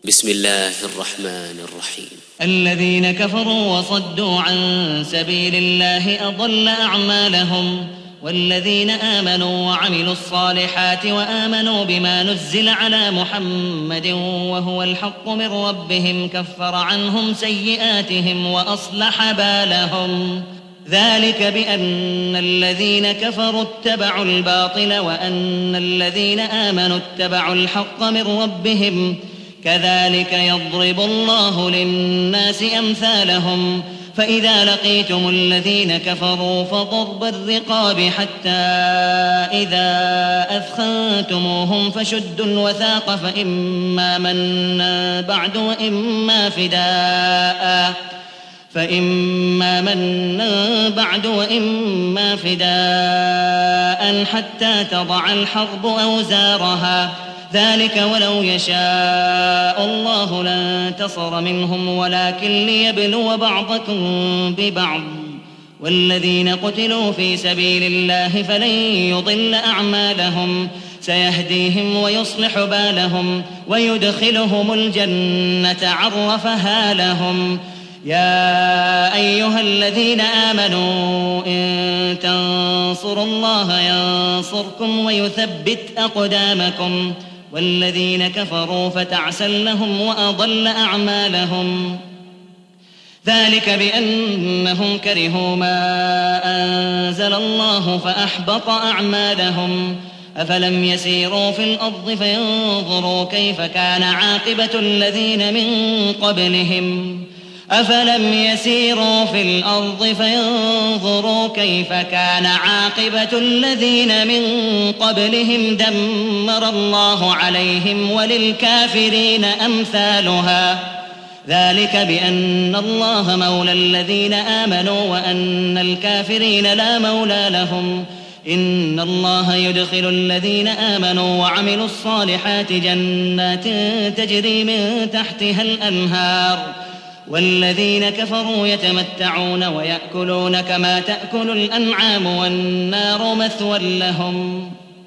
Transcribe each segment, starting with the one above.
بسم الله الرحمن الرحيم. الذين كفروا وصدوا عن سبيل الله أضل أعمالهم، والذين آمنوا وعملوا الصالحات وآمنوا بما نزل على محمد وهو الحق من ربهم كفر عنهم سيئاتهم وأصلح بالهم. ذلك بأن الذين كفروا اتبعوا الباطل وأن الذين آمنوا اتبعوا الحق من ربهم، كذلك يضرب الله للناس أمثالهم. فإذا لقيتم الذين كفروا فضرب الرقاب حتى إذا أثخنتموهم فشدوا الوثاق فإما منا بعد وإما فداء حتى تضع الحرب أوزارها. ذلك ولو يشاء الله لانتصر منهم ولكن ليبلو بعضكم ببعض. والذين قتلوا في سبيل الله فلن يضل أعمالهم، سيهديهم ويصلح بالهم ويدخلهم الجنة عرفها لهم. يا أيها الذين آمنوا إن تنصروا الله ينصركم ويثبت أقدامكم. والذين كفروا فتعسا لهم وأضل أعمالهم. ذلك بأنهم كرهوا ما أنزل الله فأحبط أعمالهم. أفلم يسيروا في الأرض فينظروا كيف كان عاقبة الذين من قبلهم دمر الله عليهم وللكافرين أمثالها. ذلك بأن الله مولى الذين آمنوا وأن الكافرين لا مولى لهم. إن الله يدخل الذين آمنوا وعملوا الصالحات جنات تجري من تحتها الأنهار، والذين كفروا يتمتعون ويأكلون كما تأكل الأنعام والنار مثوى لهم.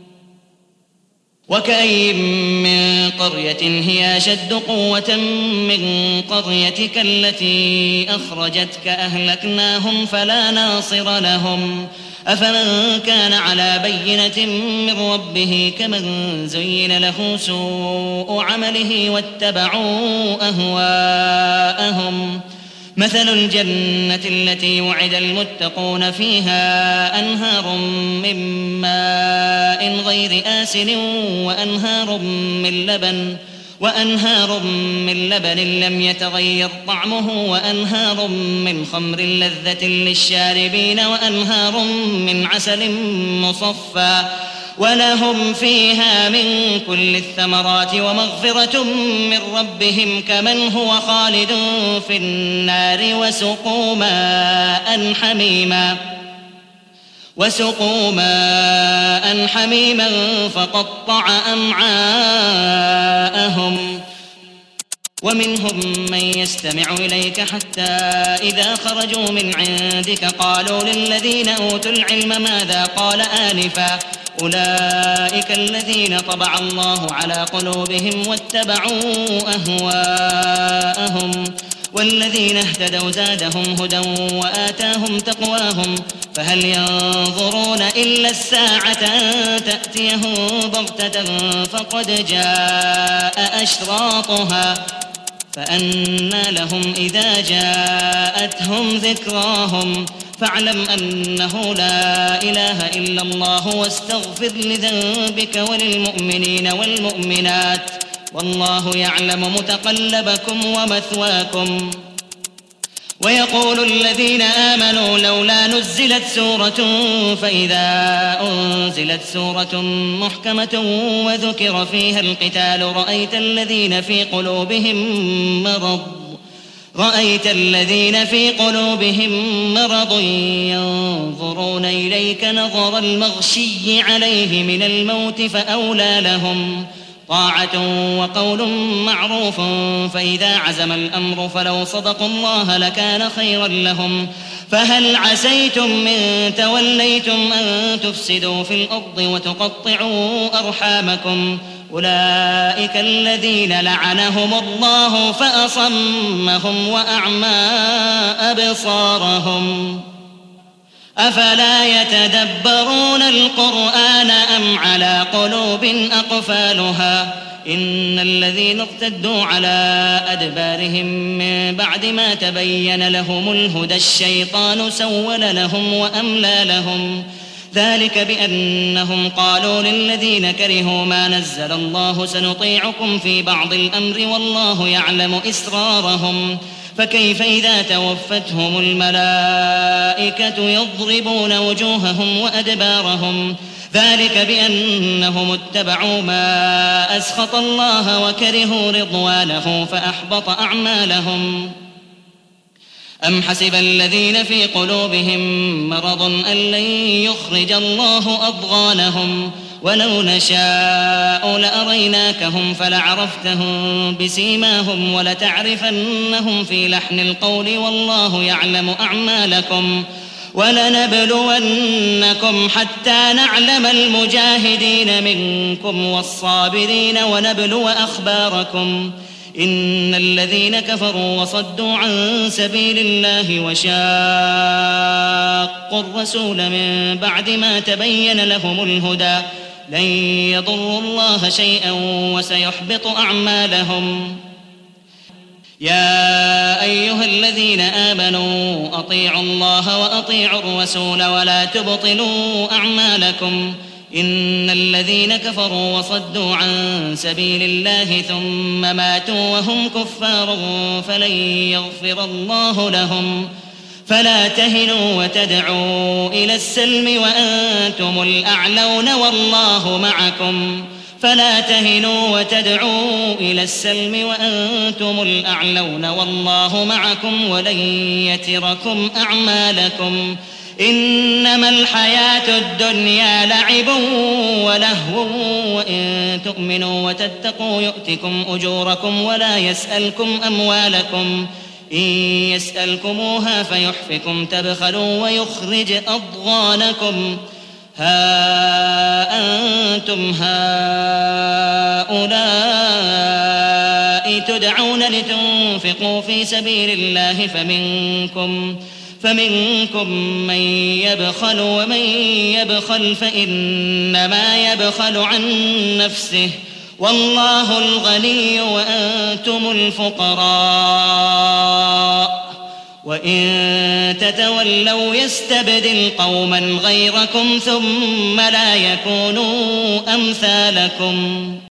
وكأي من قرية هي أشد قوة من قريتك التي أخرجتك أهلكناهم فلا ناصر لهم. أفمن كان على بينة من ربه كمن زين له سوء عمله واتبعوا أهواءهم. مثل الجنة التي وعد المتقون فيها أنهار من ماء غير آسن وأنهار من لبن لم يتغير طعمه وأنهار من خمر لذة للشاربين وأنهار من عسل مصفى ولهم فيها من كل الثمرات ومغفرة من ربهم كمن هو خالد في النار وسقوا ماء حميما فقطع أمعاءهم. ومنهم من يستمع إليك حتى إذا خرجوا من عندك قالوا للذين أوتوا العلم ماذا قال آنفا أولئك الذين طبع الله على قلوبهم واتبعوا أهواءهم. والذين اهتدوا زادهم هدى وآتاهم تقواهم. فهل ينظرون إلا الساعة أن تأتيهم بغتة فقد جاء أشراطها فأنى لهم إذا جاءتهم ذكراهم. فاعلم أنه لا إله إلا الله واستغفر لذنبك وللمؤمنين والمؤمنات والله يعلم متقلبكم ومثواكم. ويقول الذين آمنوا لولا نزلت سورة فإذا أنزلت سورة محكمة وذكر فيها القتال رأيت الذين في قلوبهم مرض ينظرون إليك نظر المغشي عليه من الموت فأولى لهم طاعة وقول معروف. فإذا عزم الأمر فلو صدقوا الله لكان خيرا لهم. فهل عسيتم من توليتم أن تفسدوا في الأرض وتقطعوا أرحامكم أولئك الذين لعنهم الله فأصمهم وأعمى أبصارهم أفلا يتدبرون القرآن أم على قلوب أقفالها إن الذين ارتدوا على أدبارهم من بعد ما تبين لهم الهدى الشيطان سول لهم وأملى لهم ذلك بأنهم قالوا للذين كرهوا ما نزل الله سنطيعكم في بعض الأمر والله يعلم إسرارهم فكيف إذا توفتهم الملائكة يضربون وجوههم وأدبارهم ذلك بأنهم اتبعوا ما أسخط الله وكرهوا رضوانه فأحبط أعمالهم أم حسب الذين في قلوبهم مرض أن لن يخرج الله أضغانهم ولو نشاء لأريناكهم فلعرفتهم بسيماهم ولتعرفنهم في لحن القول والله يعلم أعمالكم ولنبلونكم حتى نعلم المجاهدين منكم والصابرين ونبلو أخباركم إن الذين كفروا وصدوا عن سبيل الله وشاقوا الرسول من بعد ما تبين لهم الهدى لن يضروا الله شيئا وسيحبط أعمالهم يا أيها الذين آمنوا أطيعوا الله وأطيعوا الرسول ولا تبطلوا أعمالكم إن الذين كفروا وصدوا عن سبيل الله ثم ماتوا وهم كفار فلن يغفر الله لهم فلا تهنوا وتدعوا إلى السلم وأنتم الأعلون والله معكم فلا تهنوا وتدعوا إلى السلم وأنتم الأعلون والله معكم ولن يتركم أعمالكم إنما الحياة الدنيا لعب ولهو وإن تؤمنوا وتتقوا يؤتكم أجوركم ولا يسألكم أموالكم إن يسألكموها فيحفكم تبخلوا ويخرج أضغانكم ها أنتم هؤلاء تدعون لتنفقوا في سبيل الله فمنكم من يبخل ومن يبخل فإنما يبخل عن نفسه والله الغني وأنتم الفقراء وإن تتولوا يستبدل قوما غيركم ثم لا يكونوا أمثالكم